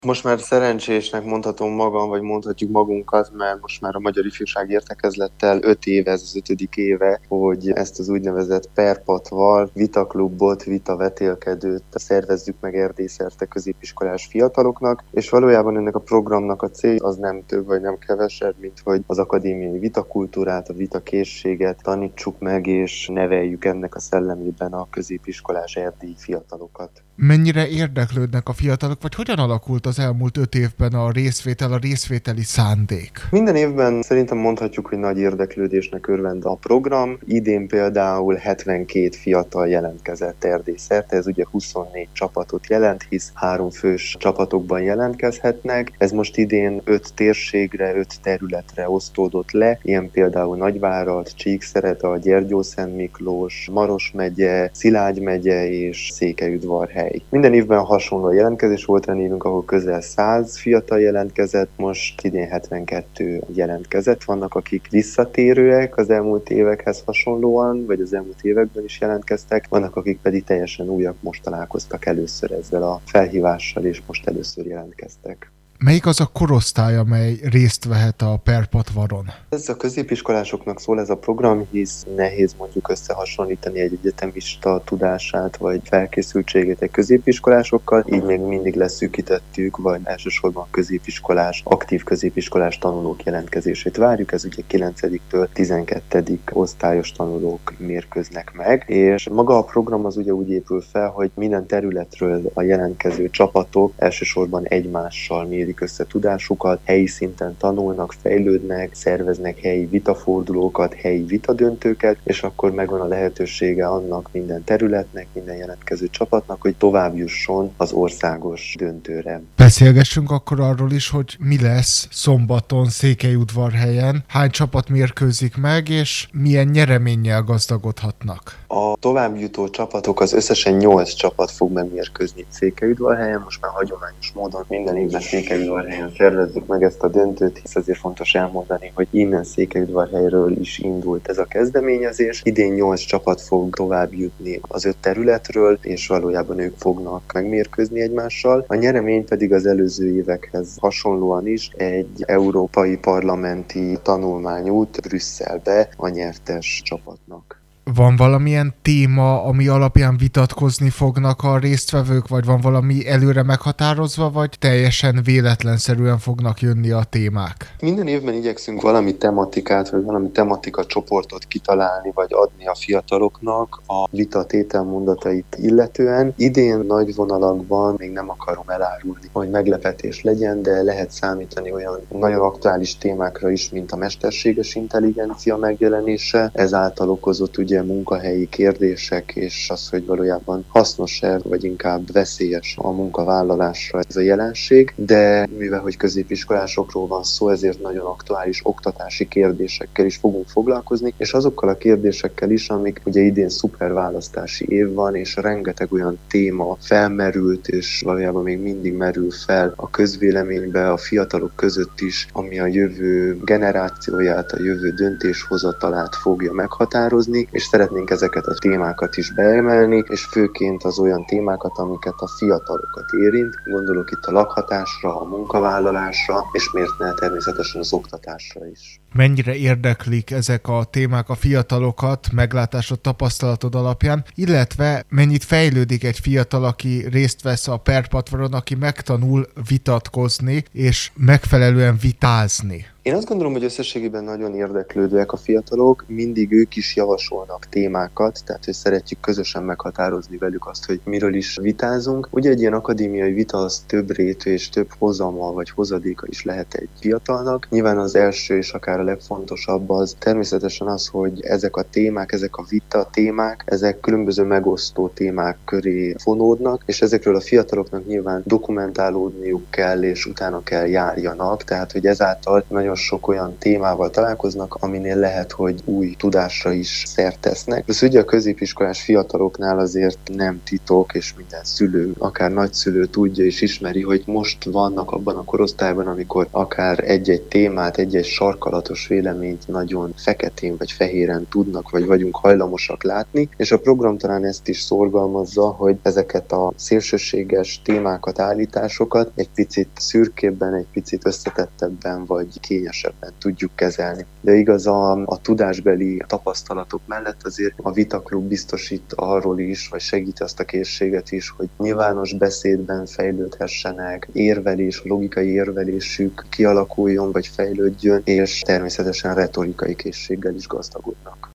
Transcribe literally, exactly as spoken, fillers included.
Most már szerencsésnek mondhatom magam, vagy mondhatjuk magunkat, mert most már a Magyar Ifjúsági Értekezlettel öt éve, ez az ötödik éve, hogy ezt az úgynevezett perpatvar, vitaklubot, vitavetélkedőt szervezzük meg Erdélyszerte középiskolás fiataloknak, és valójában ennek a programnak a cél az nem több, vagy nem kevesebb, mint hogy az akadémiai vitakultúrát, a vitakészséget tanítsuk meg, és neveljük ennek a szellemében a középiskolás erdélyi fiatalokat. Mennyire érdeklődnek a fiatalok, vagy hogyan alakult az elmúlt öt évben a részvétel, a részvételi szándék? Minden évben szerintem mondhatjuk, hogy nagy érdeklődésnek örvend a program. Idén például hetvenkét fiatal jelentkezett Erdélyszerte, ez ugye huszonnégy csapatot jelent, hisz három fős csapatokban jelentkezhetnek. Ez most idén öt térségre, öt területre osztódott le, ilyen például Nagyvárad, Csíkszereda, Gyergyószent Miklós, Maros megye, Szilágy megye és Székelyudvarhely. Minden évben hasonló jelentkezés volt, olyan évünk, ahol közel száz fiatal jelentkezett, most idén hetvenkettő jelentkezett. Vannak, akik visszatérőek az elmúlt évekhez hasonlóan, vagy az elmúlt években is jelentkeztek, vannak, akik pedig teljesen újak, most találkoztak először ezzel a felhívással, és most először jelentkeztek. Melyik az a korosztály, amely részt vehet a perpatvaron? Ez a középiskolásoknak szól ez a program, hisz nehéz mondjuk összehasonlítani egy egyetemista tudását vagy felkészültségét egy középiskolásokkal, így még mindig leszűkítettük, vagy elsősorban középiskolás, aktív középiskolás tanulók jelentkezését várjuk, ez ugye kilencediktől tizenkettedik osztályos tanulók mérkőznek meg, és maga a program az ugye úgy épül fel, hogy minden területről a jelentkező csapatok elsősorban egymással mérik össze tudásukat, helyi szinten tanulnak, fejlődnek, szerveznek helyi vitafordulókat, helyi vitadöntőket, és akkor megvan a lehetősége annak minden területnek, minden jelentkező csapatnak, hogy tovább jusson az országos döntőre. Beszélgessünk akkor arról is, hogy mi lesz szombaton Székelyudvarhelyen, hány csapat mérkőzik meg, és milyen nyereménnyel gazdagodhatnak. A továbbjutó csapatok, az összesen nyolc csapat fog megmérkőzni Székelyudvarhelyen, most már hagyományos módon minden évben Székelyudvarhelyen szervezzük meg ezt a döntőt, hisz azért fontos elmondani, hogy innen Székelyudvarhelyről is indult ez a kezdeményezés. Idén nyolc csapat fog tovább jutni az öt területről, és valójában ők fognak megmérkőzni egymással. A nyeremény pedig az előző évekhez hasonlóan is egy európai parlamenti tanulmányút Brüsszelbe a nyertes csapatnak. Van valamilyen téma, ami alapján vitatkozni fognak a résztvevők, vagy van valami előre meghatározva, vagy teljesen véletlenszerűen fognak jönni a témák? Minden évben igyekszünk valami tematikát, vagy valami tematika csoportot kitalálni, vagy adni a fiataloknak a vita tételmondatait illetően. Idén nagy vonalakban még nem akarom elárulni, hogy meglepetés legyen, de lehet számítani olyan nagyon aktuális témákra is, mint a mesterséges intelligencia megjelenése. Ezáltal okozott ugye munkahelyi kérdések, és az, hogy valójában hasznos-e, vagy inkább veszélyes a munkavállalásra ez a jelenség, de mivel hogy középiskolásokról van szó, ezért nagyon aktuális oktatási kérdésekkel is fogunk foglalkozni, és azokkal a kérdésekkel is, amik ugye idén szuperválasztási év van, és rengeteg olyan téma felmerült, és valójában még mindig merül fel a közvéleménybe, a fiatalok között is, ami a jövő generációját, a jövő döntéshozatalát fogja meghatározni, és szeretnénk ezeket a témákat is beemelni, és főként az olyan témákat, amiket a fiatalokat érint. Gondolok itt a lakhatásra, a munkavállalásra, és miért ne természetesen az oktatásra is. Mennyire érdeklik ezek a témák a fiatalokat meglátásod, tapasztalatod alapján, illetve mennyit fejlődik egy fiatal, aki részt vesz a perpatvaron, aki megtanul vitatkozni és megfelelően vitázni? Én azt gondolom, hogy összességében nagyon érdeklődőek a fiatalok, mindig ők is javasolnak témákat, tehát hogy szeretjük közösen meghatározni velük azt, hogy miről is vitázunk. Ugye egy ilyen akadémiai vita az több rétű és több hozama vagy hozadéka is lehet egy fiatalnak. Nyilván az első és akár a legfontosabb az természetesen az, hogy ezek a témák, ezek a vita témák, ezek különböző megosztó témák köré fonódnak, és ezekről a fiataloknak nyilván dokumentálódniuk kell, és utána kell járjanak, tehát hogy ezáltal nagyon nagyon sok olyan témával találkoznak, aminél lehet, hogy új tudásra is szert tesznek. Ez ugye a középiskolás fiataloknál azért nem titok, és minden szülő, akár nagyszülő tudja és ismeri, hogy most vannak abban a korosztályban, amikor akár egy-egy témát, egy-egy sarkalatos véleményt nagyon feketén vagy fehéren tudnak, vagy vagyunk hajlamosak látni, és a program talán ezt is szorgalmazza, hogy ezeket a szélsőséges témákat, állításokat egy picit szürkébben, egy picit összetettebben vagy kényesebben tudjuk kezelni. De igaz, a, a tudásbeli tapasztalatok mellett azért a Vitaklub biztosít arról is, vagy segít azt a készséget is, hogy nyilvános beszédben fejlődhessenek, érvelés, logikai érvelésük kialakuljon, vagy fejlődjön, és természetesen retorikai készséggel is gazdagodnak.